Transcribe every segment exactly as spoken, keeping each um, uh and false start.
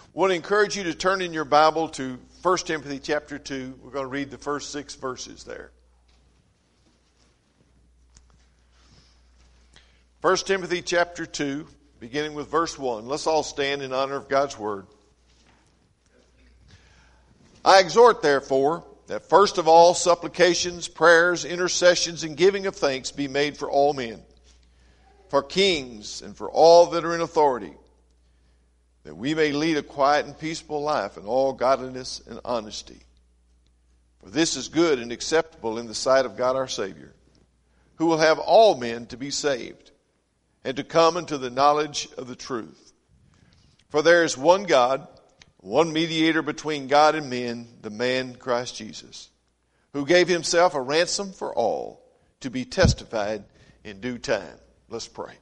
I want to encourage you to turn in your Bible to First Timothy chapter two. We're going to read the first six verses there. First Timothy chapter two, beginning with verse one. Let's all stand in honor of God's word. I exhort, therefore, that first of all supplications, prayers, intercessions, and giving of thanks be made for all men, for kings, and for all that are in authority, that we may lead a quiet and peaceable life in all godliness and honesty. For this is good and acceptable in the sight of God our Savior, who will have all men to be saved, and to come into the knowledge of the truth. For there is one God, one mediator between God and men, the man Christ Jesus, who gave himself a ransom for all, to be testified in due time. Let's pray.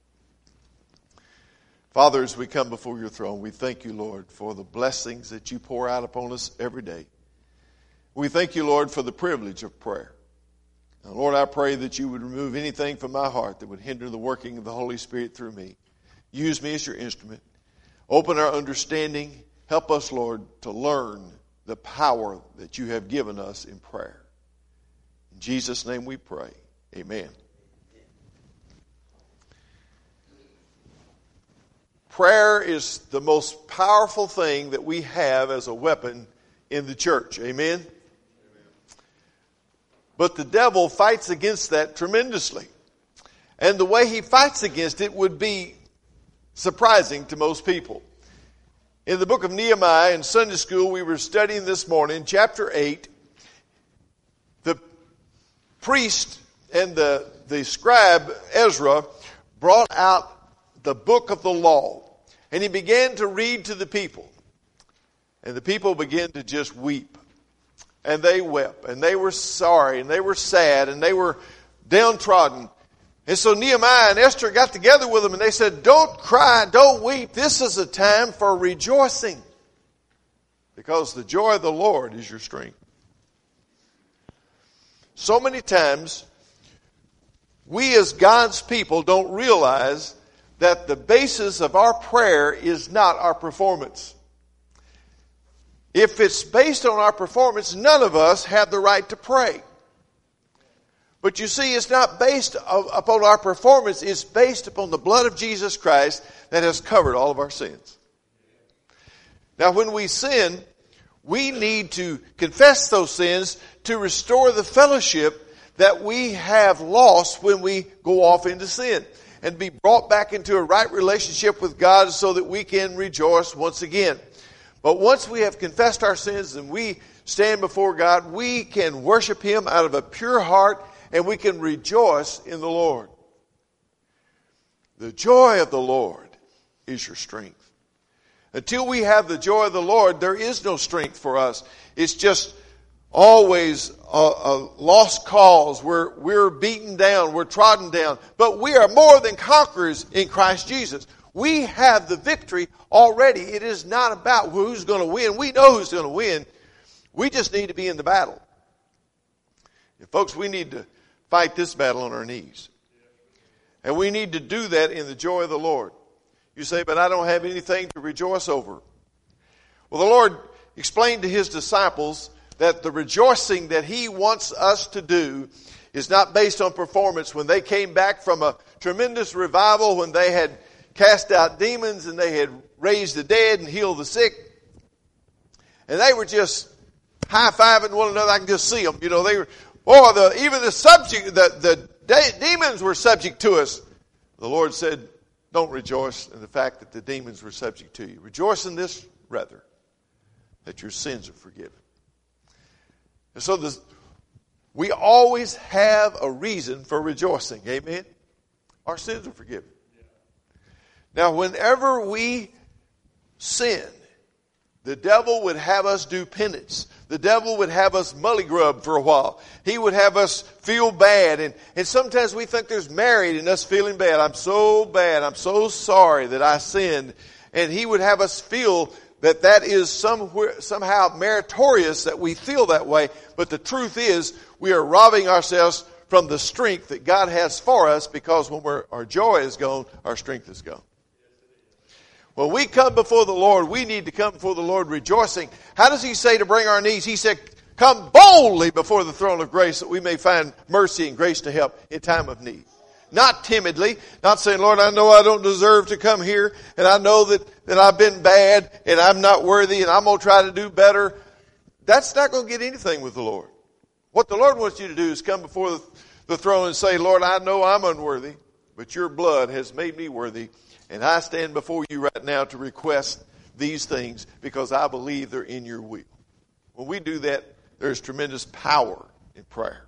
Father, as we come before your throne, we thank you, Lord, for the blessings that you pour out upon us every day. We thank you, Lord, for the privilege of prayer. Now, Lord, I pray that you would remove anything from my heart that would hinder the working of the Holy Spirit through me. Use me as your instrument. Open our understanding. Help us, Lord, to learn the power that you have given us in prayer. In Jesus' name we pray. Amen. Prayer is the most powerful thing that we have as a weapon in the church. Amen? Amen. But the devil fights against that tremendously. And the way he fights against it would be surprising to most people. In the book of Nehemiah in Sunday school, we were studying this morning, chapter eight, the priest and the, the scribe Ezra brought out the book of the law. And he began to read to the people. And the people began to just weep. And they wept. And they were sorry. And they were sad. And they were downtrodden. And so Nehemiah and Esther got together with them. And they said, don't cry, don't weep. This is a time for rejoicing. Because the joy of the Lord is your strength. So many times, we as God's people don't realize that the basis of our prayer is not our performance. If it's based on our performance, none of us have the right to pray. But you see, it's not based upon our performance. It's based upon the blood of Jesus Christ that has covered all of our sins. Now, when we sin, we need to confess those sins to restore the fellowship that we have lost when we go off into sin, and be brought back into a right relationship with God so that we can rejoice once again. But once we have confessed our sins and we stand before God, we can worship Him out of a pure heart, and we can rejoice in the Lord. The joy of the Lord is your strength. Until we have the joy of the Lord, there is no strength for us. It's just always a, a lost cause. We're, we're beaten down. We're trodden down. But we are more than conquerors in Christ Jesus. We have the victory already. It is not about who's going to win. We know who's going to win. We just need to be in the battle. And folks, we need to fight this battle on our knees. And we need to do that in the joy of the Lord. You say, but I don't have anything to rejoice over. Well, the Lord explained to His disciples that the rejoicing that He wants us to do is not based on performance. When they came back from a tremendous revival, when they had cast out demons and they had raised the dead and healed the sick, and they were just high-fiving one another. I can just see them. You know, they were, oh, the, even the subject, the, the de- demons were subject to us. The Lord said, don't rejoice in the fact that the demons were subject to you. Rejoice in this, rather, that your sins are forgiven. And so this, we always have a reason for rejoicing. Amen? Our sins are forgiven. Now, whenever we sin, the devil would have us do penance. The devil would have us mully grub for a while. He would have us feel bad. And, and sometimes we think there's merit in us feeling bad. I'm so bad. I'm so sorry that I sinned. And he would have us feel that that is somewhere, somehow meritorious that we feel that way. But the truth is, we are robbing ourselves from the strength that God has for us, because when we're, our joy is gone, our strength is gone. When we come before the Lord, we need to come before the Lord rejoicing. How does he say to bring our needs? He said, come boldly before the throne of grace that we may find mercy and grace to help in time of need. Not timidly, not saying, Lord, I know I don't deserve to come here, and I know that, that I've been bad, and I'm not worthy, and I'm going to try to do better. That's not going to get anything with the Lord. What the Lord wants you to do is come before the, the throne and say, Lord, I know I'm unworthy, but your blood has made me worthy, and I stand before you right now to request these things because I believe they're in your will. When we do that, there's tremendous power in prayer.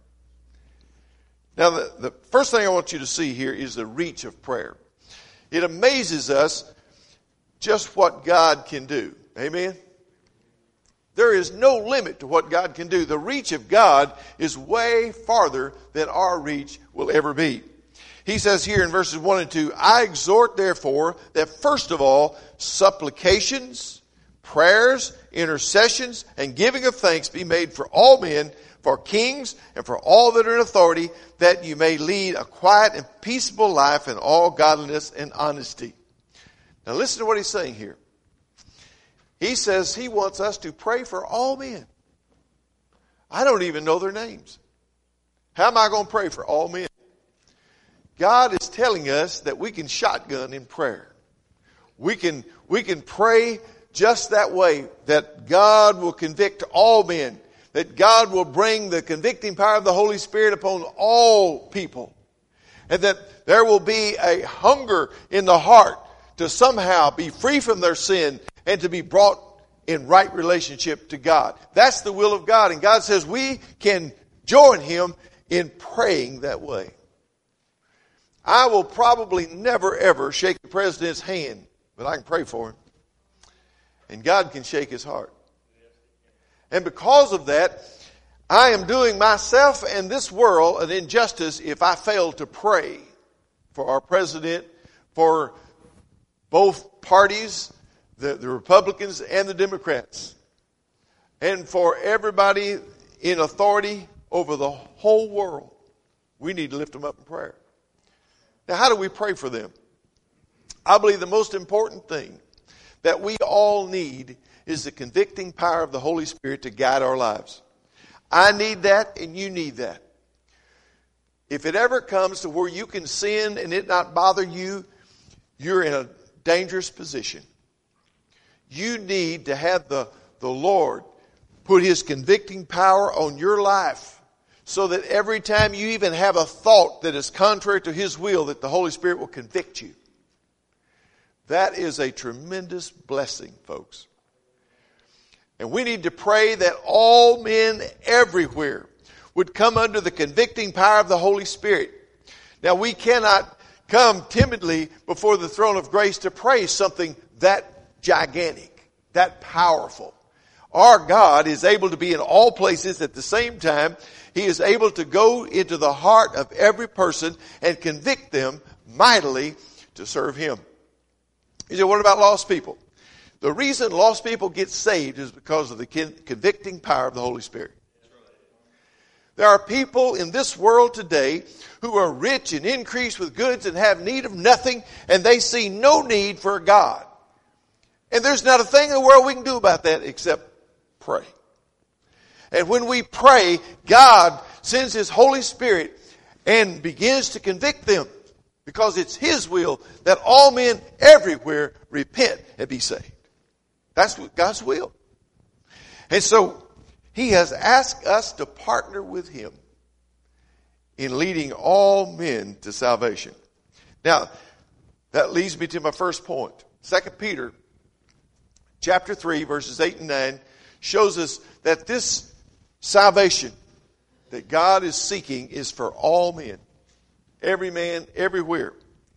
Now, the, the first thing I want you to see here is the reach of prayer. It amazes us just what God can do. Amen? There is no limit to what God can do. The reach of God is way farther than our reach will ever be. He says here in verses one and two, I exhort therefore that first of all, supplications, prayers, intercessions, and giving of thanks be made for all men, for kings, and for all that are in authority, that you may lead a quiet and peaceable life in all godliness and honesty. Now listen to what he's saying here. He says he wants us to pray for all men. I don't even know their names. How am I going to pray for all men? God is telling us that we can shotgun in prayer. We can, we can pray just that way, that God will convict all men, that God will bring the convicting power of the Holy Spirit upon all people, and that there will be a hunger in the heart to somehow be free from their sin and to be brought in right relationship to God. That's the will of God, and God says we can join Him in praying that way. I will probably never ever shake the president's hand, but I can pray for him. And God can shake his heart. And because of that, I am doing myself and this world an injustice if I fail to pray for our president, for both parties, the, the Republicans and the Democrats, and for everybody in authority over the whole world. We need to lift them up in prayer. Now, how do we pray for them? I believe the most important thing that we all need is the convicting power of the Holy Spirit to guide our lives. I need that and you need that. If it ever comes to where you can sin and it not bother you, you're in a dangerous position. You need to have the, the Lord put His convicting power on your life so that every time you even have a thought that is contrary to His will, that the Holy Spirit will convict you. That is a tremendous blessing, folks. And we need to pray that all men everywhere would come under the convicting power of the Holy Spirit. Now, we cannot come timidly before the throne of grace to pray something that gigantic, that powerful. Our God is able to be in all places at the same time. He is able to go into the heart of every person and convict them mightily to serve Him. You say, what about lost people? The reason lost people get saved is because of the convicting power of the Holy Spirit. There are people in this world today who are rich and increased with goods and have need of nothing, and they see no need for God. And there's not a thing in the world we can do about that except pray. And when we pray, God sends His Holy Spirit and begins to convict them, because it's His will that all men everywhere repent and be saved. That's what God's will. And so He has asked us to partner with Him in leading all men to salvation. Now, that leads me to my first point. Second Peter chapter three, verses eight and nine shows us that this salvation that God is seeking is for all men. Every man, everywhere.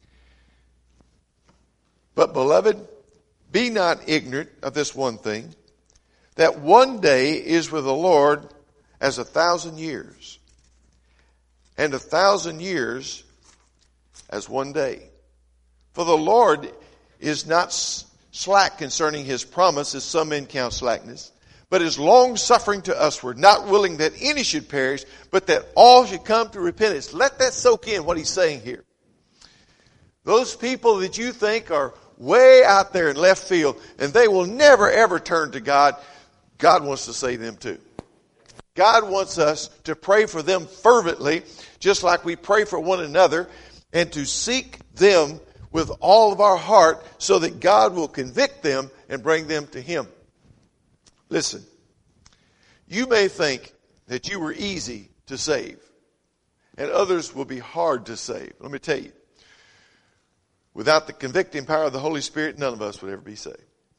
But beloved, be not ignorant of this one thing, that one day is with the Lord as a thousand years, and a thousand years as one day. For the Lord is not slack concerning His promise, as some men count slackness, but is long-suffering to usward, not willing that any should perish, but that all should come to repentance. Let that soak in what he's saying here. Those people that you think are way out there in left field, and they will never, ever turn to God. God wants to save them too. God wants us to pray for them fervently, just like we pray for one another, and to seek them with all of our heart so that God will convict them and bring them to Him. Listen, you may think that you were easy to save, and others will be hard to save. Let me tell you, without the convicting power of the Holy Spirit, none of us would ever be saved.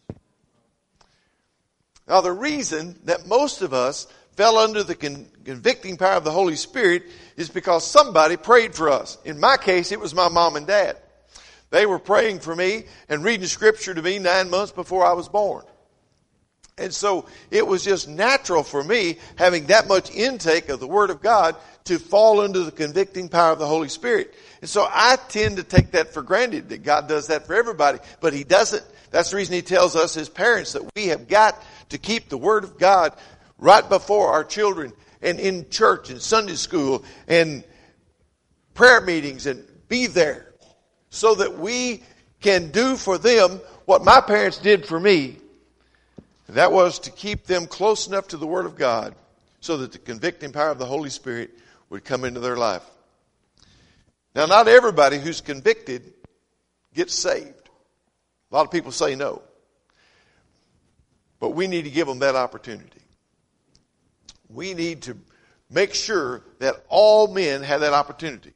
Now, the reason that most of us fell under the con- convicting power of the Holy Spirit is because somebody prayed for us. In my case, it was my mom and dad. They were praying for me and reading Scripture to me nine months before I was born. And so it was just natural for me, having that much intake of the Word of God, to fall under the convicting power of the Holy Spirit. And so I tend to take that for granted, that God does that for everybody, but He doesn't. That's the reason He tells us as parents that we have got to keep the Word of God right before our children, and in church and Sunday school and prayer meetings, and be there so that we can do for them what my parents did for me. And that was to keep them close enough to the Word of God so that the convicting power of the Holy Spirit would come into their life. Now, not everybody who's convicted gets saved. A lot of people say no. But we need to give them that opportunity. We need to make sure that all men have that opportunity.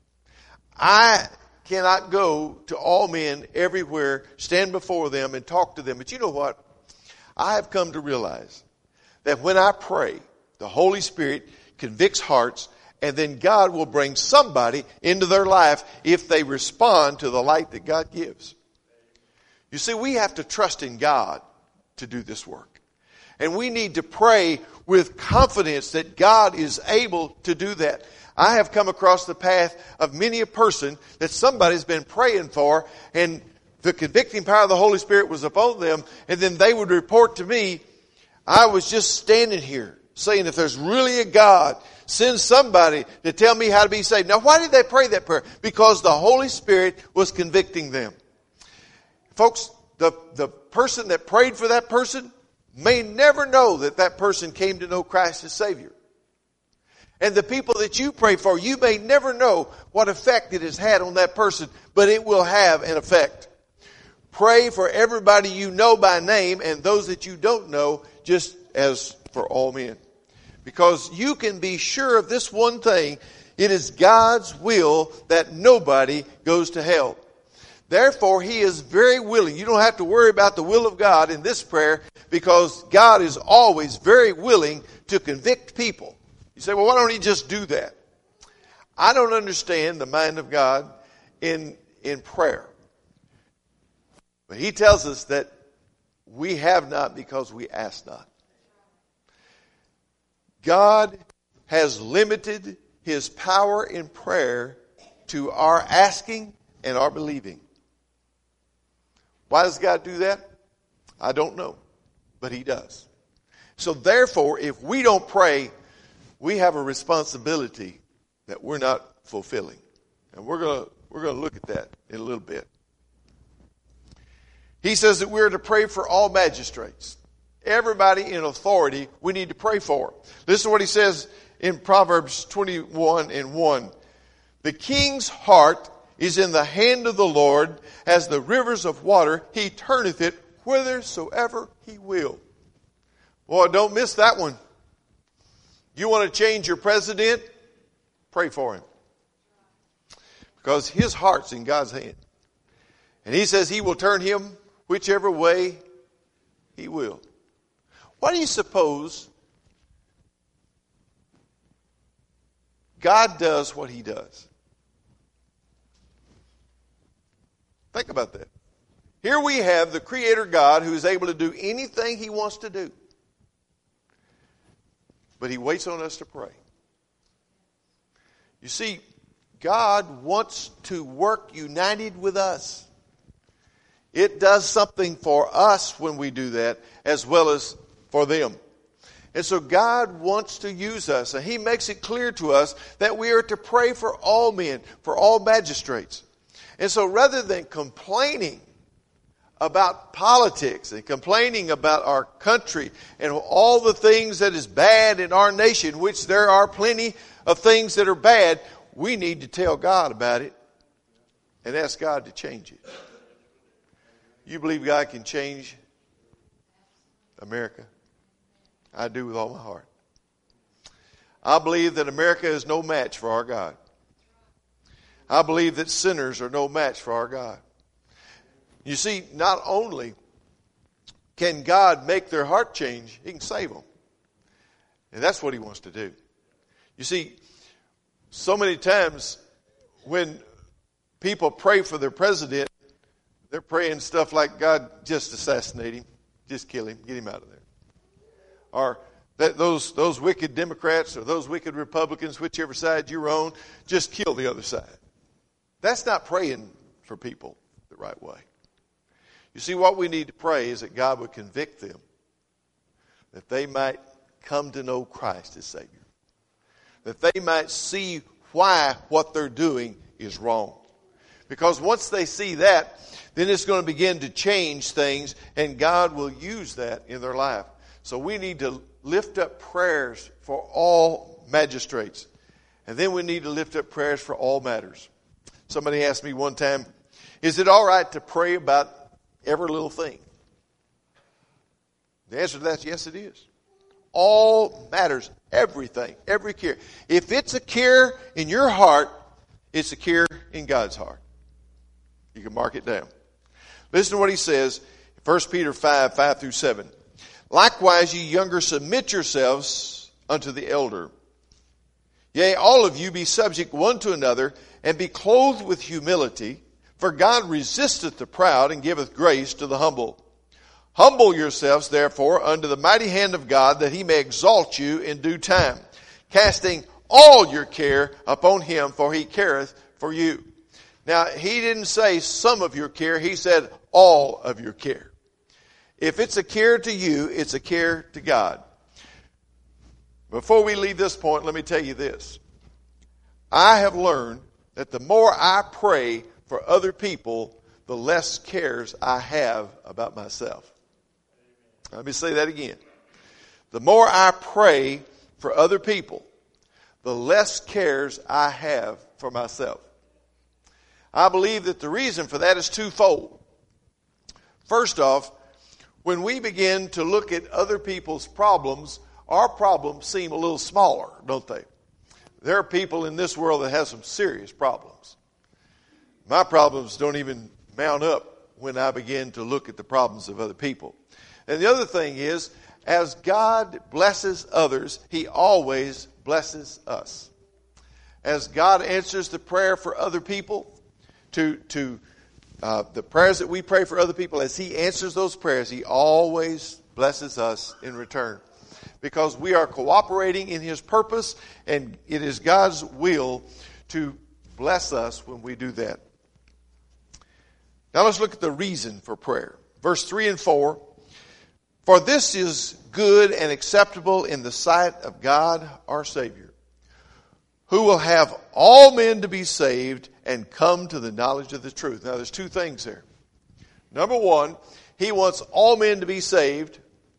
I cannot go to all men everywhere, stand before them and talk to them. But you know what? I have come to realize that when I pray, the Holy Spirit convicts hearts, and then God will bring somebody into their life if they respond to the light that God gives. You see, we have to trust in God to do this work. And we need to pray with confidence that God is able to do that. I have come across the path of many a person that somebody's been praying for, and the convicting power of the Holy Spirit was upon them, and then they would report to me, I was just standing here saying, if there's really a God, send somebody to tell me how to be saved. Now, why did they pray that prayer? Because the Holy Spirit was convicting them. Folks, the, the person that prayed for that person may never know that that person came to know Christ as Savior. And the people that you pray for, you may never know what effect it has had on that person, but it will have an effect. Pray for everybody you know by name, and those that you don't know, just as for all men. Because you can be sure of this one thing, it is God's will that nobody goes to hell. Therefore, He is very willing. You don't have to worry about the will of God in this prayer, because God is always very willing to convict people. You say, well, why don't He just do that? I don't understand the mind of God in, in prayer. But He tells us that we have not because we ask not. God has limited His power in prayer to our asking and our believing. Why does God do that? I don't know, but He does. So therefore, if we don't pray, we have a responsibility that we're not fulfilling. And we're going to we're going to look at that in a little bit. He says that we're to pray for all magistrates. Everybody in authority, we need to pray for. Listen to what he says in Proverbs twenty-one and one. The king's heart is in the hand of the Lord, as the rivers of water. He turneth it whithersoever He will. Boy, don't miss that one. You want to change your president? Pray for him. Because his heart's in God's hand. And He says He will turn him whichever way He will. Why do you suppose God does what He does? Think about that. Here we have the Creator God who is able to do anything He wants to do. But He waits on us to pray. You see, God wants to work united with us. It does something for us when we do that, as well as for them. And so God wants to use us, and He makes it clear to us that we are to pray for all men, for all magistrates. And so rather than complaining about politics and complaining about our country and all the things that is bad in our nation, which there are plenty of things that are bad, we need to tell God about it and ask God to change it. You believe God can change America? I do with all my heart. I believe that America is no match for our God. I believe that sinners are no match for our God. You see, not only can God make their heart change, He can save them. And that's what He wants to do. You see, so many times when people pray for their president, they're praying stuff like, God, just assassinate him. Just kill him. Get him out of there. Or that those, those wicked Democrats or those wicked Republicans, whichever side you're on, just kill the other side. That's not praying for people the right way. You see, what we need to pray is that God would convict them, that they might come to know Christ as Savior, that they might see why what they're doing is wrong. Because once they see that, then it's going to begin to change things, and God will use that in their life. So we need to lift up prayers for all magistrates, and then we need to lift up prayers for all matters. Somebody asked me one time, is it all right to pray about every little thing? The answer to that is yes, it is. All matters, everything, every care. If it's a care in your heart, it's a care in God's heart. You can mark it down. Listen to what he says, First Peter five, five through seven. Likewise, ye younger, submit yourselves unto the elder. Yea, all of you be subject one to another, and be clothed with humility. For God resisteth the proud, and giveth grace to the humble. Humble yourselves, therefore, under the mighty hand of God, that He may exalt you in due time, casting all your care upon Him, for He careth for you. Now, He didn't say some of your care. He said all of your care. If it's a care to you, it's a care to God. Before we leave this point, let me tell you this. I have learned that the more I pray for other people, the less cares I have about myself. Let me say that again. The more I pray for other people, the less cares I have for myself. I believe that the reason for that is twofold. First off, when we begin to look at other people's problems, our problems seem a little smaller, don't they? There are people in this world that have some serious problems. My problems don't even mount up when I begin to look at the problems of other people. And the other thing is, as God blesses others, He always blesses us. As God answers the prayer for other people, to, to uh, the prayers that we pray for other people, as He answers those prayers, He always blesses us in return. Because we are cooperating in His purpose, and it is God's will to bless us when we do that. Now let's look at the reason for prayer. Verse three and four. For this is good and acceptable in the sight of God our Savior, who will have all men to be saved and come to the knowledge of the truth. Now there's two things there. Number one, He wants all men to be saved,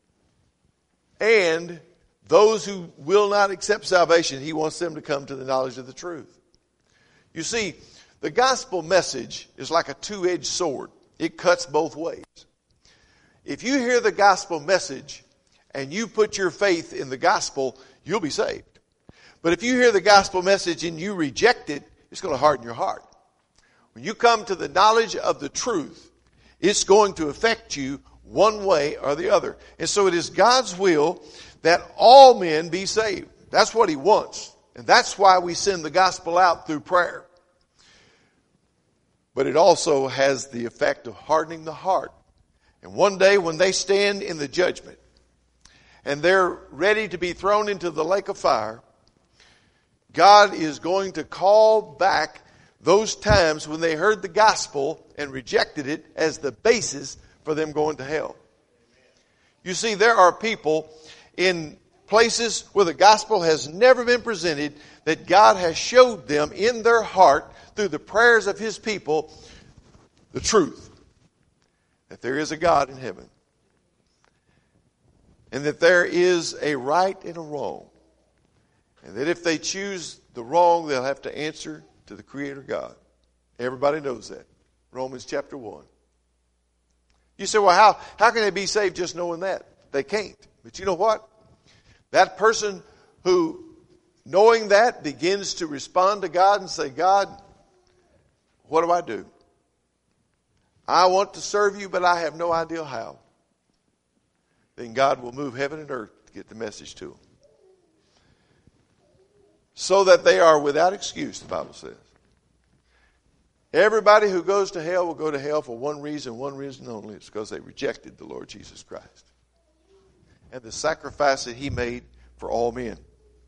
and those who will not accept salvation, He wants them to come to the knowledge of the truth. You see, the gospel message is like a two-edged sword. It cuts both ways. If you hear the gospel message and you put your faith in the gospel, you'll be saved. But if you hear the gospel message and you reject it, it's going to harden your heart. When you come to the knowledge of the truth, it's going to affect you one way or the other. And so it is God's will that all men be saved. That's what He wants. And that's why we send the gospel out through prayer. But it also has the effect of hardening the heart. And one day when they stand in the judgment and they're ready to be thrown into the lake of fire, God is going to call back those times when they heard the gospel and rejected it as the basis for them going to hell. You see, there are people in places where the gospel has never been presented that God has showed them in their heart through the prayers of His people the truth. that there is a God in heaven, and that there is a right and a wrong, and that if they choose the wrong, they'll have to answer to the Creator God. Everybody knows that. Romans chapter one. You say, well, how, how can they be saved just knowing that? They can't. But you know what? That person who, knowing that, begins to respond to God and say, God, what do I do? I want to serve you, but I have no idea how. Then God will move heaven and earth to get the message to them. So that they are without excuse, the Bible says. Everybody who goes to hell will go to hell for one reason, one reason only. It's because they rejected the Lord Jesus Christ and the sacrifice that He made for all men.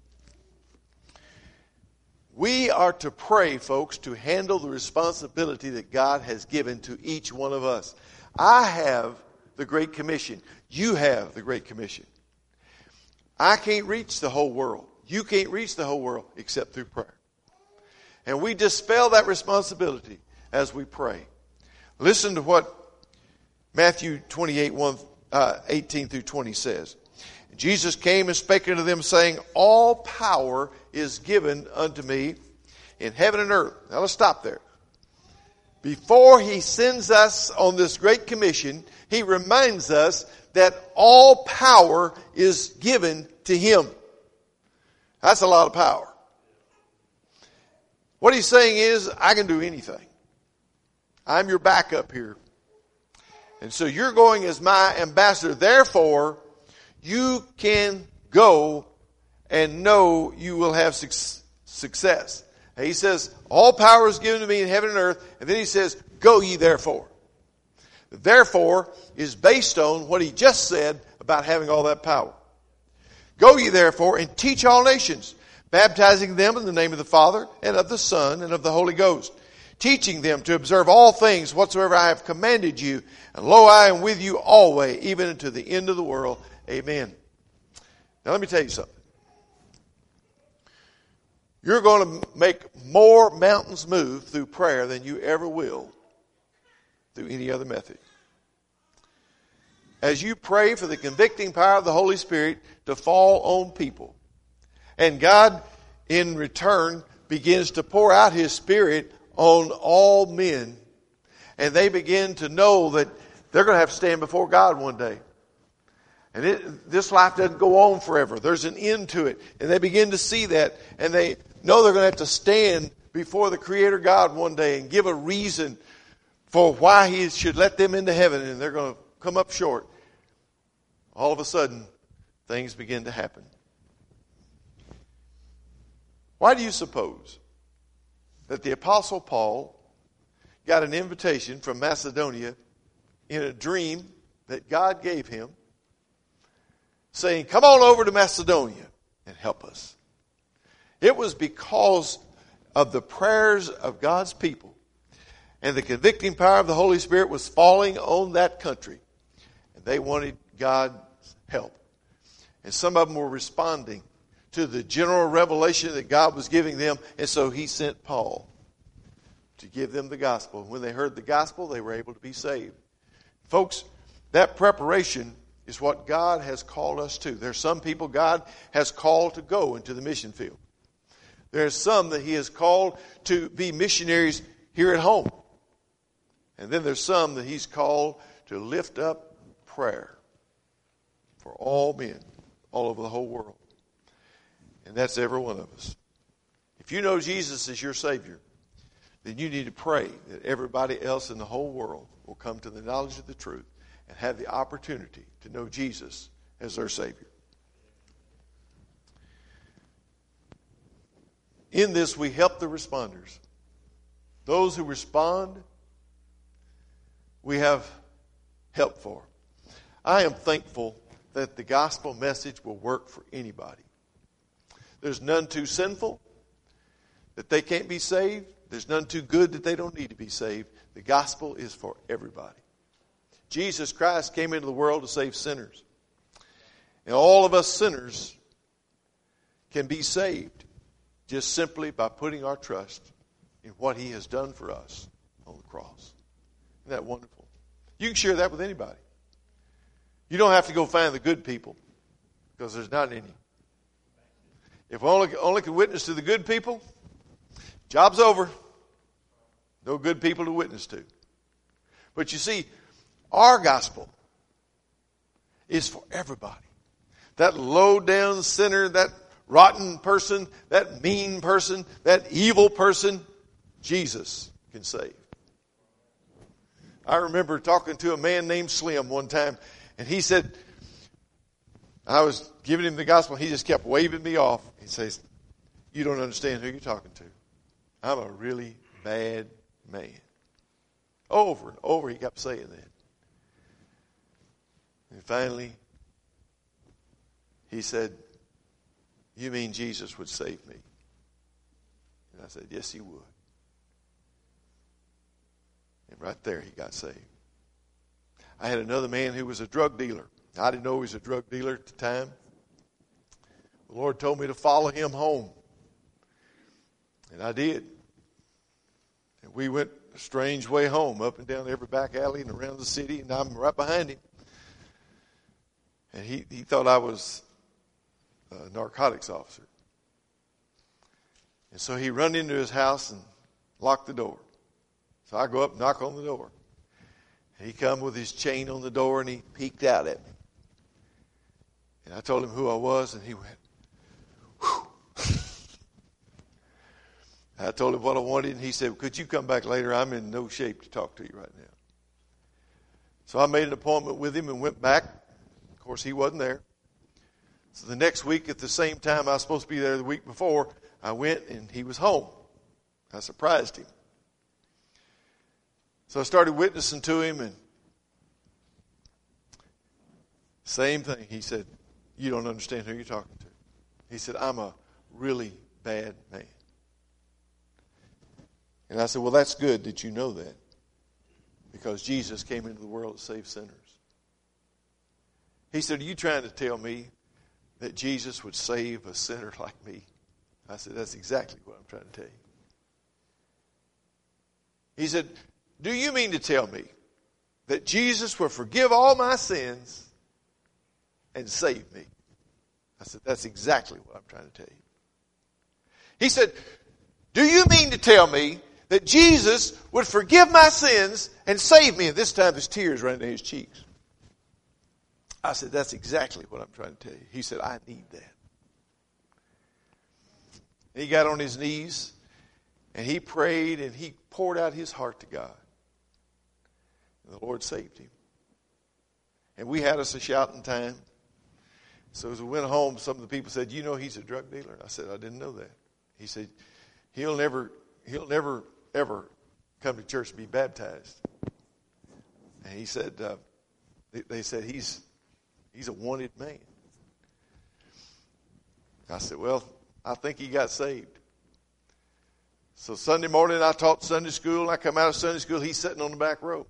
We are to pray, folks, to handle the responsibility that God has given to each one of us. I have the Great Commission. You have the Great Commission. I can't reach the whole world. You can't reach the whole world except through prayer. And we dispel that responsibility as we pray. Listen to what Matthew twenty-eight, one, uh, eighteen through twenty says. Jesus came and spake unto them, saying, all power is given unto me in heaven and earth. Now let's stop there. Before He sends us on this great commission, He reminds us that all power is given to Him. That's a lot of power. What He's saying is, I can do anything. I'm your backup here. And so you're going as my ambassador. Therefore, you can go and know you will have success. And He says, all power is given to me in heaven and earth. And then He says, go ye therefore. The therefore is based on what He just said about having all that power. Go ye therefore and teach all nations, baptizing them in the name of the Father and of the Son and of the Holy Ghost, teaching them to observe all things whatsoever I have commanded you. And lo, I am with you always, even unto the end of the world. Amen. Now let me tell you something. You're going to make more mountains move through prayer than you ever will through any other method. As you pray for the convicting power of the Holy Spirit to fall on people. And God, in return, begins to pour out His Spirit on all men. And they begin to know that they're going to have to stand before God one day. And it, this life doesn't go on forever. There's an end to it. And they begin to see that. And they know they're going to have to stand before the Creator God one day and give a reason for why He should let them into heaven. And they're going to come up short. All of a sudden, things begin to happen. Why do you suppose that the Apostle Paul got an invitation from Macedonia in a dream that God gave him, saying, come on over to Macedonia and help us? It was because of the prayers of God's people, and the convicting power of the Holy Spirit was falling on that country, and they wanted God's help. And some of them were responding to the general revelation that God was giving them, and so He sent Paul to give them the gospel. When they heard the gospel, they were able to be saved. Folks, that preparation is what God has called us to. There's some people God has called to go into the mission field. There's some that He has called to be missionaries here at home. And then there's some that He's called to lift up prayer for all men all over the whole world. And that's every one of us. If you know Jesus as your Savior, then you need to pray that everybody else in the whole world will come to the knowledge of the truth and have the opportunity to know Jesus as their Savior. In this, we help the responders. Those who respond, we have help for. I am thankful that the gospel message will work for anybody. There's none too sinful that they can't be saved. There's none too good that they don't need to be saved. The gospel is for everybody. Jesus Christ came into the world to save sinners. And all of us sinners can be saved just simply by putting our trust in what He has done for us on the cross. Isn't that wonderful? You can share that with anybody. You don't have to go find the good people, because there's not any. If we only, only can witness to the good people, job's over. No good people to witness to. But you see, our gospel is for everybody. That low-down sinner, that rotten person, that mean person, that evil person, Jesus can save. I remember talking to a man named Slim one time, and he said, I was giving him the gospel, and he just kept waving me off. He says, you don't understand who you're talking to. I'm a really bad man. Over and over he kept saying that. And finally, he said, you mean Jesus would save me? And I said, yes, he would. And right there he got saved. I had another man who was a drug dealer. I didn't know he was a drug dealer at the time. The Lord told me to follow him home. And I did. And we went a strange way home, up and down every back alley and around the city, and I'm right behind him. And he, he thought I was a narcotics officer. And so he run into his house and locked the door. So I go up and knock on the door. And he come with his chain on the door, and he peeked out at me. And I told him who I was, and he went, whew. I told him what I wanted, and he said, could you come back later? I'm in no shape to talk to you right now. So I made an appointment with him and went back. Of course, he wasn't there. So the next week, at the same time I was supposed to be there the week before, I went, and he was home. I surprised him. So I started witnessing to him, and same thing. He said, you don't understand who you're talking to. He said, I'm a really bad man. And I said, well, that's good that you know that, because Jesus came into the world to save sinners. He said, are you trying to tell me that Jesus would save a sinner like me? I said, that's exactly what I'm trying to tell you. He said, do you mean to tell me that Jesus will forgive all my sins and save me? I said, that's exactly what I'm trying to tell you. He said, do you mean to tell me that Jesus would forgive my sins and save me? And this time his tears ran down his cheeks. I said, that's exactly what I'm trying to tell you. He said, I need that. And he got on his knees, and he prayed, and he poured out his heart to God. And the Lord saved him. And we had us a shouting time. So as we went home, some of the people said, you know he's a drug dealer? I said, I didn't know that. He said, he'll never, he'll never, ever come to church and be baptized. And he said, uh, they, they said, he's, he's a wanted man. I said, well, I think he got saved. So Sunday morning I taught Sunday school, and I come out of Sunday school, he's sitting on the back row.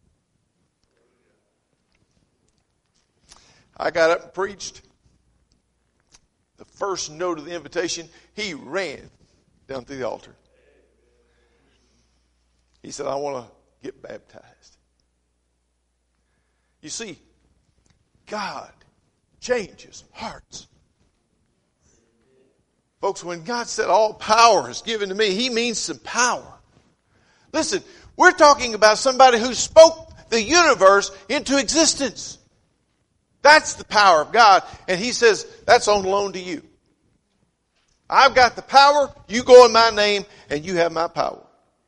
I got up and preached. The first note of the invitation, he ran down to the altar. He said, I want to get baptized. You see, God changes hearts. Folks, when God said all power is given to me, he means some power. Listen, we're talking about somebody who spoke the universe into existence. That's the power of God. And he says, that's on loan to you. I've got the power. You go in my name and you have my power.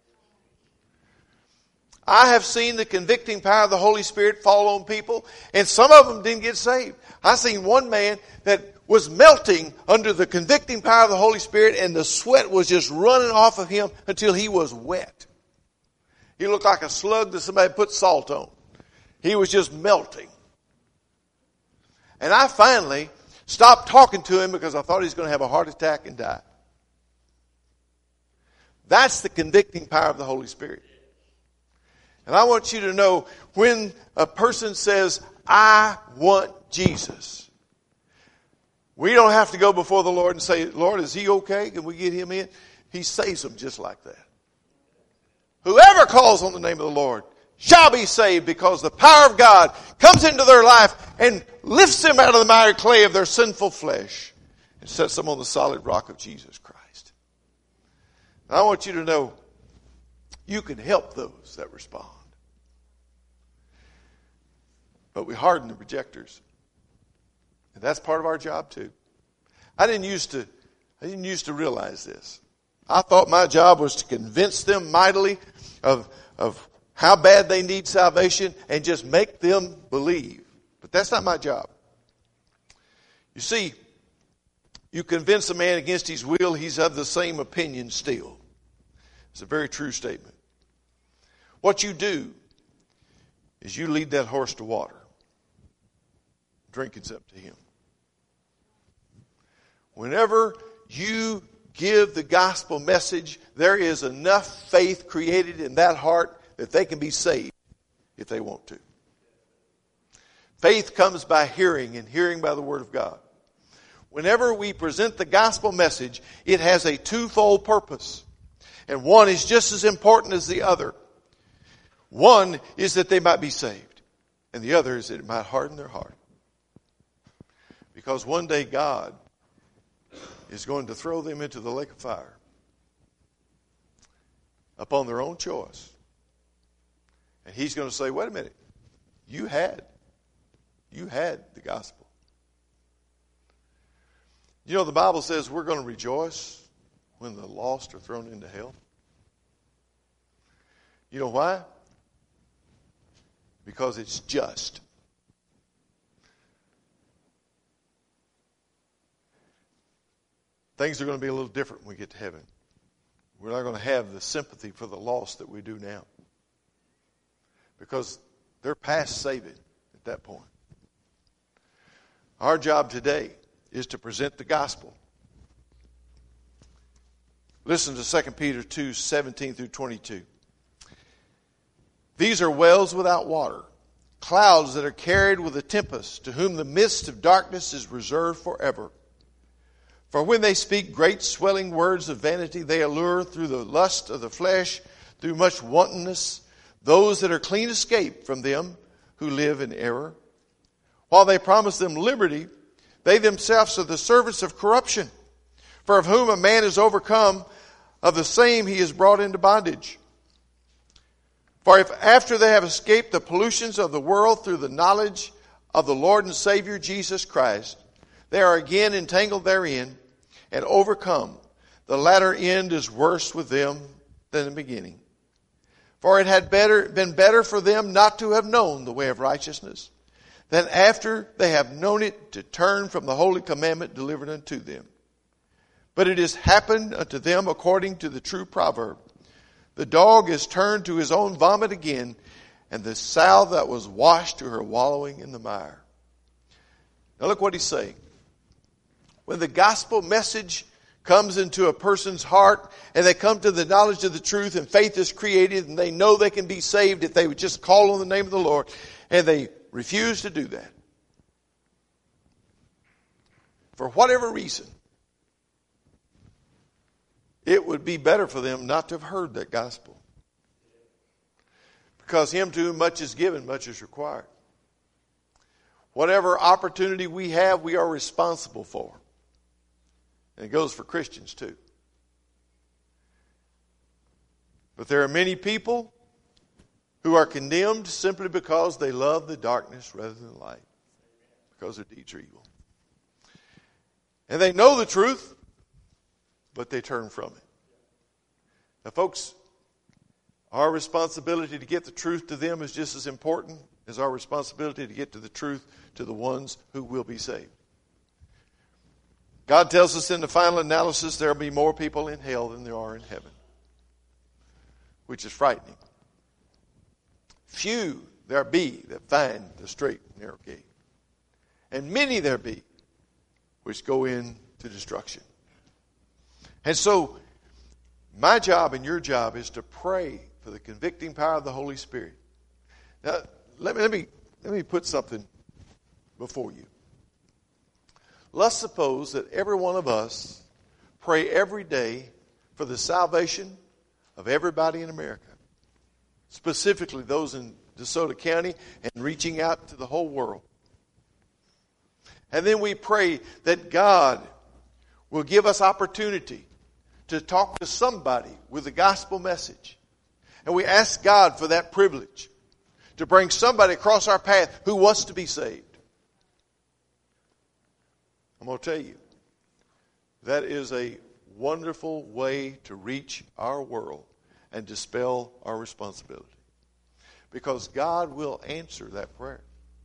I have seen the convicting power of the Holy Spirit fall on people, and some of them didn't get saved. I seen one man that was melting under the convicting power of the Holy Spirit, and the sweat was just running off of him until he was wet. He looked like a slug that somebody put salt on. He was just melting. And I finally stopped talking to him because I thought he was going to have a heart attack and die. That's the convicting power of the Holy Spirit. And I want you to know, when a person says, I want Jesus, we don't have to go before the Lord and say, Lord, is he okay? Can we get him in? He saves them just like that. Whoever calls on the name of the Lord shall be saved, because the power of God comes into their life and lifts them out of the miry clay of their sinful flesh and sets them on the solid rock of Jesus Christ. And I want you to know you can help those that respond. But we harden the rejectors. And that's part of our job too. I didn't used to, I didn't used to realize this. I thought my job was to convince them mightily of, of how bad they need salvation and just make them believe. But that's not my job. You see, you convince a man against his will, he's of the same opinion still. It's a very true statement. What you do is you lead that horse to water. Drinking's up to him. Whenever you give the gospel message, there is enough faith created in that heart that they can be saved if they want to. Faith comes by hearing, and hearing by the Word of God. Whenever we present the gospel message, it has a twofold purpose. And one is just as important as the other. One is that they might be saved. And the other is that it might harden their heart. Because one day God is going to throw them into the lake of fire upon their own choice. And He's going to say, wait a minute, you had, you had the gospel. You know, the Bible says we're going to rejoice when the lost are thrown into hell. You know why? Because it's just. Things are going to be a little different when we get to heaven. We're not going to have the sympathy for the lost that we do now. Because they're past saving at that point. Our job today is to present the gospel. Listen to Second Peter two, seventeen through twenty-two. These are wells without water, clouds that are carried with a tempest, to whom the mist of darkness is reserved forever. For when they speak great swelling words of vanity, they allure through the lust of the flesh, through much wantonness, those that are clean escape from them who live in error. While they promise them liberty, they themselves are the servants of corruption. For of whom a man is overcome, of the same he is brought into bondage. For if after they have escaped the pollutions of the world through the knowledge of the Lord and Savior Jesus Christ, they are again entangled therein and overcome, the latter end is worse with them than the beginning. For it had better been better for them not to have known the way of righteousness, than after they have known it to turn from the holy commandment delivered unto them. But it has happened unto them according to the true proverb. The dog is turned to his own vomit again, and the sow that was washed to her wallowing in the mire. Now look what he's saying. When the gospel message comes into a person's heart and they come to the knowledge of the truth and faith is created and they know they can be saved if they would just call on the name of the Lord, and they refuse to do that, for whatever reason, it would be better for them not to have heard that gospel. Because him to whom much is given, much is required. Whatever opportunity we have, we are responsible for. And it goes for Christians too. But there are many people who are condemned simply because they love the darkness rather than light. Because their deeds are evil. And they know the truth, but they turn from it. Now folks, our responsibility to get the truth to them is just as important as our responsibility to get to the truth to the ones who will be saved. God tells us in the final analysis there will be more people in hell than there are in heaven, which is frightening. Few there be that find the straight and narrow gate, and many there be which go into destruction. And so, my job and your job is to pray for the convicting power of the Holy Spirit. Now, let me, let me, let me put something before you. Let's suppose that every one of us pray every day for the salvation of everybody in America. specifically those in DeSoto County, and reaching out to the whole world. And then we pray that God will give us opportunity to talk to somebody with the gospel message. And we ask God for that privilege to bring somebody across our path who wants to be saved. I'm going to tell you, that is a wonderful way to reach our world and dispel our responsibility. Because God will answer that prayer.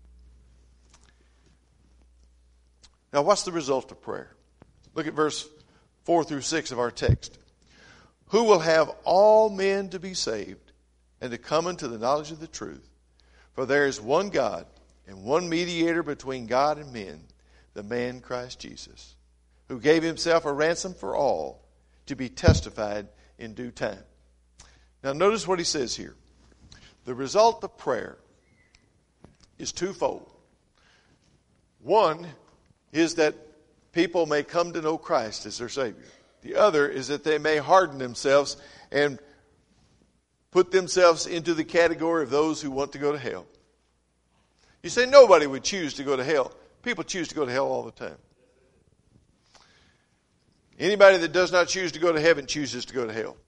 Now, what's the result of prayer? Look at verse four through six of our text. Who will have all men to be saved and to come into the knowledge of the truth? For there is one God and one mediator between God and men, the man Christ Jesus, who gave himself a ransom for all, to be testified in due time. Now notice what he says here. The result of prayer is twofold. One is that people may come to know Christ as their Savior. The other is that they may harden themselves and put themselves into the category of those who want to go to hell. You say nobody would choose to go to hell. People choose to go to hell all the time. Anybody that does not choose to go to heaven chooses to go to hell.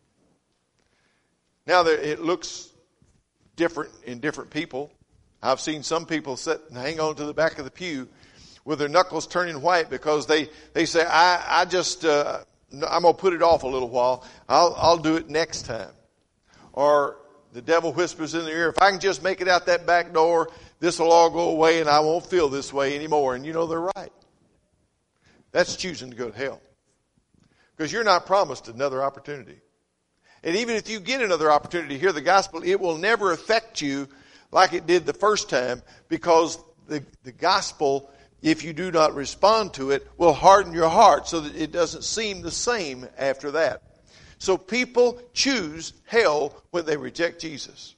Now, there, it looks different in different people. I've seen some people sit and hang on to the back of the pew with their knuckles turning white because they, they say, I, I just, uh, I'm going to put it off a little while. I'll, I'll do it next time. Or the devil whispers in their ear, if I can just make it out that back door, this will all go away and I won't feel this way anymore. And you know they're right. That's choosing to go to hell. Because you're not promised another opportunity. And even if you get another opportunity to hear the gospel, it will never affect you like it did the first time, because the, the gospel, if you do not respond to it, will harden your heart so that it doesn't seem the same after that. So people choose hell when they reject Jesus.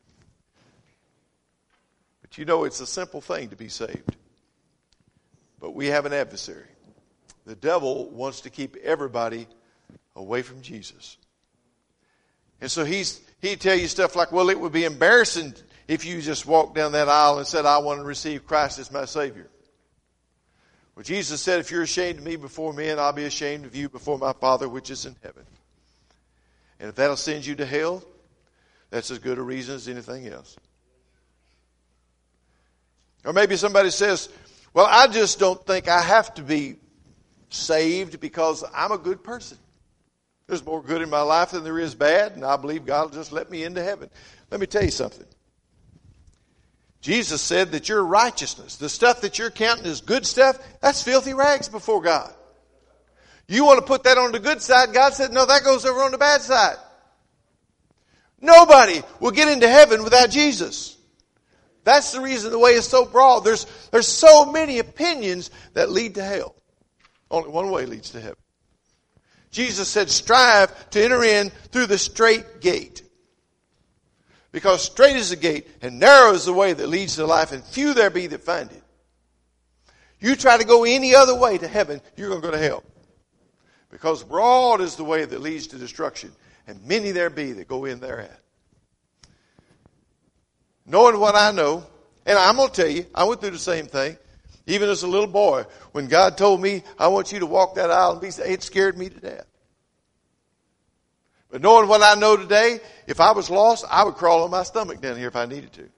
But you know, it's a simple thing to be saved. But we have an adversary. The devil wants to keep everybody away from Jesus. And so he's, he'd tell you stuff like, well, it would be embarrassing if you just walked down that aisle and said, I want to receive Christ as my Savior. Well, Jesus said, if you're ashamed of me before men, I'll be ashamed of you before my Father which is in heaven. And if that'll send you to hell, that's as good a reason as anything else. Or maybe somebody says, well, I just don't think I have to be saved because I'm a good person. There's more good in my life than there is bad, and I believe God will just let me into heaven. Let me tell you something. Jesus said that your righteousness, the stuff that you're counting as good stuff, that's filthy rags before God. You want to put that on the good side, God said, no, that goes over on the bad side. Nobody will get into heaven without Jesus. That's the reason the way is so broad. There's, there's so many opinions that lead to hell. Only one way leads to heaven. Jesus said, strive to enter in through the straight gate. Because straight is the gate and narrow is the way that leads to life, and few there be that find it. You try to go any other way to heaven, you're going to go to hell. Because broad is the way that leads to destruction, and many there be that go in thereat. Knowing what I know, and I'm going to tell you, I went through the same thing. Even as a little boy, when God told me, I want you to walk that aisle and be saved, it scared me to death. But knowing what I know today, if I was lost, I would crawl on my stomach down here if I needed to.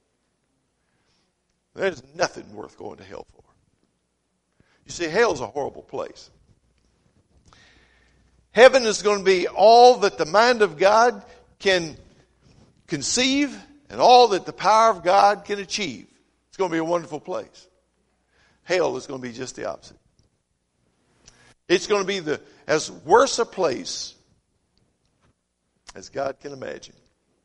There's nothing worth going to hell for. You see, hell's a horrible place. Heaven is going to be all that the mind of God can conceive and all that the power of God can achieve. It's going to be a wonderful place. Hell is going to be just the opposite. It's going to be the as worse a place as God can imagine.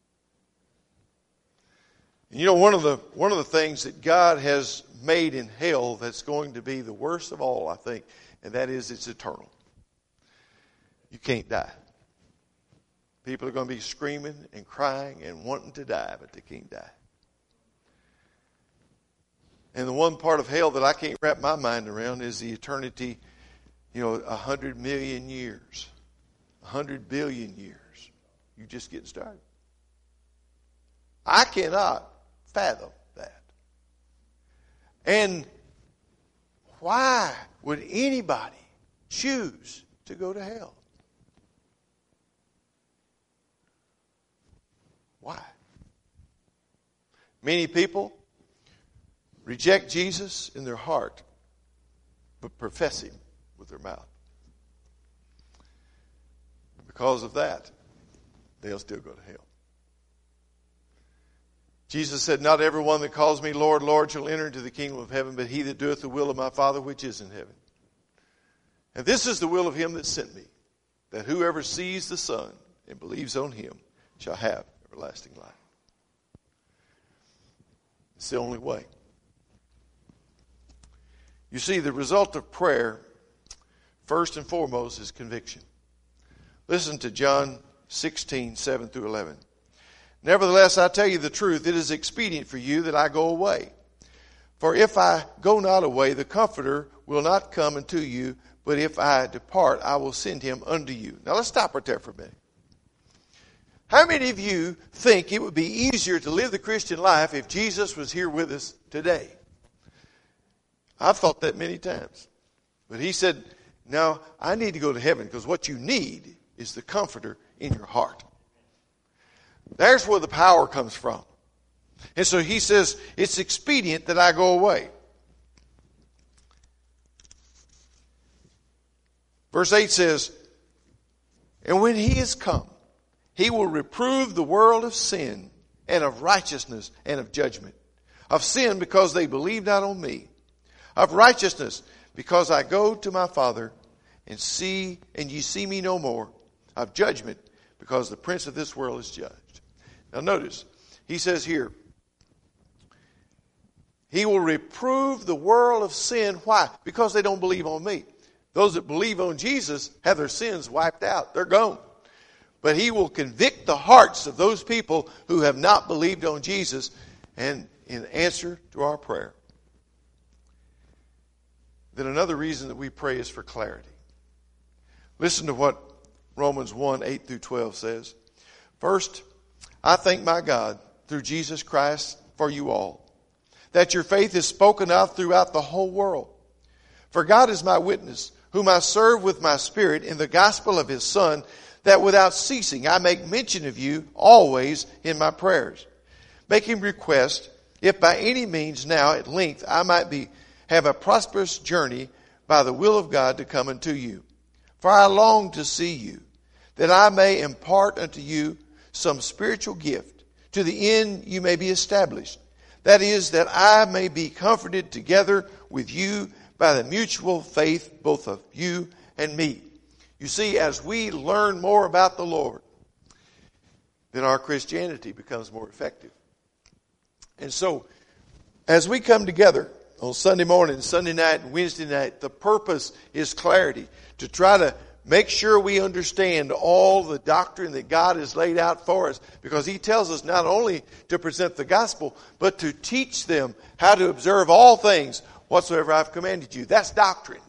You know, one of the one of the things that God has made in hell that's going to be the worst of all, I think, and that is it's eternal. You can't die. People are going to be screaming and crying and wanting to die, but they can't die. And the one part of hell that I can't wrap my mind around is the eternity, you know, a hundred million years, a hundred billion years. You're just getting started. I cannot fathom that. And why would anybody choose to go to hell? Why? Many people reject Jesus in their heart, but profess him with their mouth. Because of that, they'll still go to hell. Jesus said, not everyone that calls me Lord, Lord shall enter into the kingdom of heaven, but he that doeth the will of my Father which is in heaven. And this is the will of him that sent me, that whoever sees the Son and believes on him shall have everlasting life. It's the only way. You see, the result of prayer, first and foremost, is conviction. Listen to John sixteen, seven through eleven. Nevertheless, I tell you the truth, it is expedient for you that I go away. For if I go not away, the Comforter will not come unto you, but if I depart, I will send him unto you. Now let's stop right there for a minute. How many of you think it would be easier to live the Christian life if Jesus was here with us today? I've thought that many times. But he said, no, I need to go to heaven because what you need is the Comforter in your heart. There's where the power comes from. And so he says, it's expedient that I go away. Verse eight says, and when he is come, he will reprove the world of sin and of righteousness and of judgment. Of sin because they believe not on me. Of righteousness because I go to my Father and see, and ye see me no more. Of judgment because the prince of this world is judged. Now notice, he says here, he will reprove the world of sin. Why? Because they don't believe on me. Those that believe on Jesus have their sins wiped out. They're gone. But he will convict the hearts of those people who have not believed on Jesus, and in answer to our prayer. Then another reason that we pray is for clarity. Listen to what Romans one, eight through twelve says. First, I thank my God through Jesus Christ for you all, that your faith is spoken of throughout the whole world. For God is my witness, whom I serve with my spirit in the gospel of his Son, that without ceasing I make mention of you always in my prayers, making request, if by any means now at length I might be have a prosperous journey by the will of God to come unto you. For I long to see you, that I may impart unto you some spiritual gift, to the end you may be established. That is, that I may be comforted together with you by the mutual faith both of you and me. You see, as we learn more about the Lord, then our Christianity becomes more effective. And so, as we come together on Sunday morning, Sunday night, and Wednesday night, the purpose is clarity, to try to make sure we understand all the doctrine that God has laid out for us, because he tells us not only to present the gospel, but to teach them how to observe all things whatsoever I've commanded you. That's doctrine.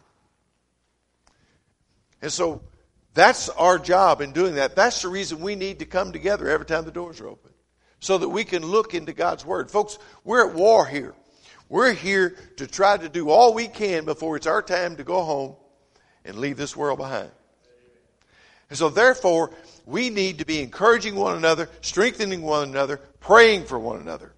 And so that's our job in doing that. That's the reason we need to come together every time the doors are open, so that we can look into God's Word. Folks, we're at war here. We're here to try to do all we can before it's our time to go home and leave this world behind. And so therefore, we need to be encouraging one another, strengthening one another, praying for one another.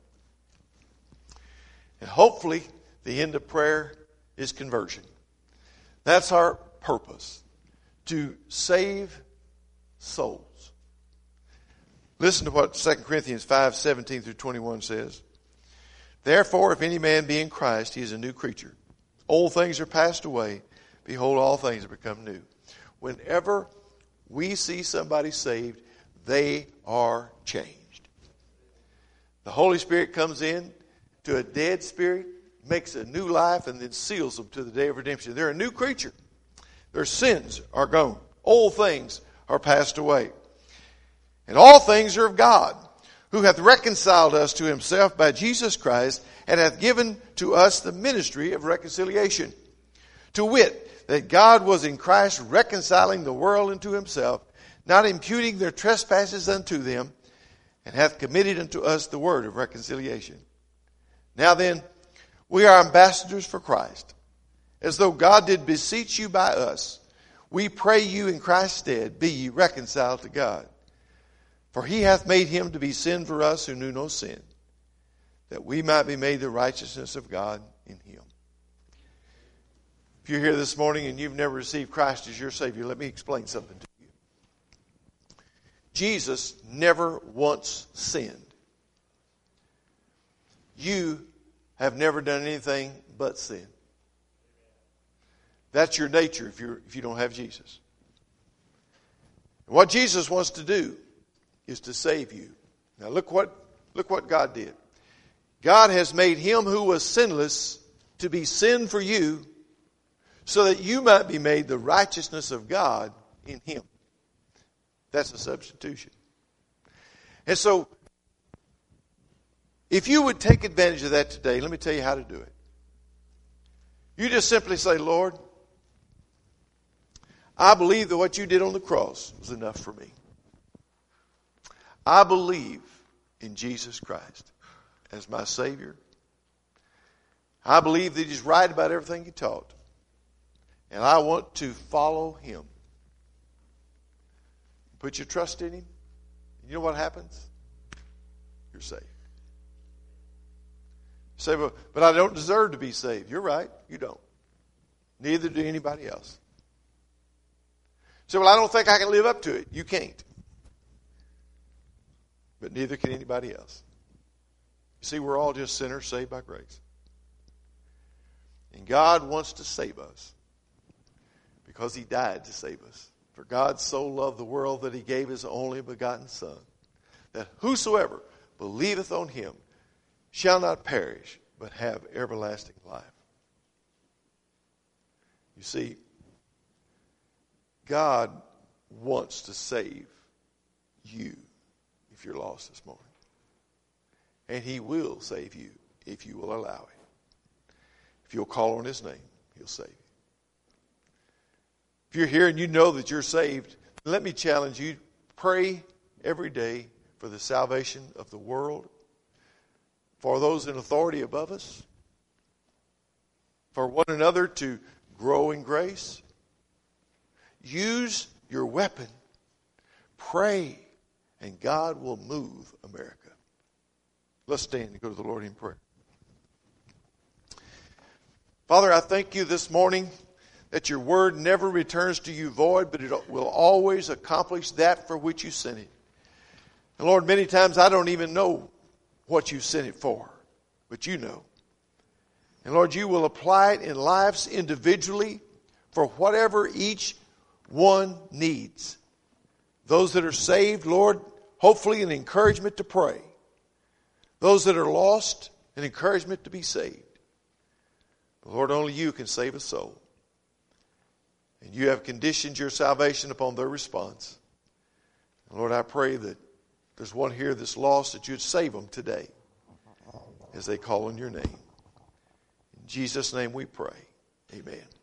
And hopefully, the end of prayer is conversion. That's our purpose, to save souls. Listen to what Second Corinthians five, seventeen through twenty-one says. Therefore, if any man be in Christ, he is a new creature. Old things are passed away. Behold, all things have become new. Whenever we see somebody saved, they are changed. The Holy Spirit comes in to a dead spirit, makes a new life, and then seals them to the day of redemption. They're a new creature. Their sins are gone. Old things are passed away. And all things are of God, who hath reconciled us to himself by Jesus Christ, and hath given to us the ministry of reconciliation. To wit, that God was in Christ reconciling the world unto himself, not imputing their trespasses unto them, and hath committed unto us the word of reconciliation. Now then, we are ambassadors for Christ, as though God did beseech you by us. We pray you in Christ's stead, be ye reconciled to God. For he hath made him to be sin for us who knew no sin, that we might be made the righteousness of God in him. If you're here this morning and you've never received Christ as your Savior, let me explain something to you. Jesus never once sinned. You have never done anything but sin. That's your nature if you're if you don't have Jesus. What Jesus wants to do is to save you. Now look what look what God did. God has made him who was sinless to be sin for you, so that you might be made the righteousness of God in him. That's a substitution. And so, if you would take advantage of that today, let me tell you how to do it. You just simply say, Lord, I believe that what you did on the cross was enough for me. I believe in Jesus Christ as my Savior. I believe that he's right about everything he taught. And I want to follow him. Put your trust in him. You know what happens? You're saved. You say, well, but I don't deserve to be saved. You're right. You don't. Neither do anybody else. You say, well, I don't think I can live up to it. You can't. But neither can anybody else. You see, we're all just sinners saved by grace. And God wants to save us because he died to save us. For God so loved the world that he gave his only begotten Son, that whosoever believeth on him shall not perish, but have everlasting life. You see, God wants to save you if you're lost this morning. And he will save you if you will allow it. If you'll call on his name, he'll save you. If you're here and you know that you're saved, let me challenge you. Pray every day for the salvation of the world, for those in authority above us, for one another to grow in grace. Use your weapon. Pray, and God will move America. Let's stand and go to the Lord in prayer. Father, I thank you this morning that your word never returns to you void, but it will always accomplish that for which you sent it. And Lord, many times I don't even know what you sent it for, but you know. And Lord, you will apply it in lives individually for whatever each one needs. Those that are saved, Lord, hopefully an encouragement to pray. Those that are lost, an encouragement to be saved. But Lord, only you can save a soul. And you have conditioned your salvation upon their response. And Lord, I pray that there's one here that's lost, that you'd save them today as they call on your name. In Jesus' name we pray. Amen.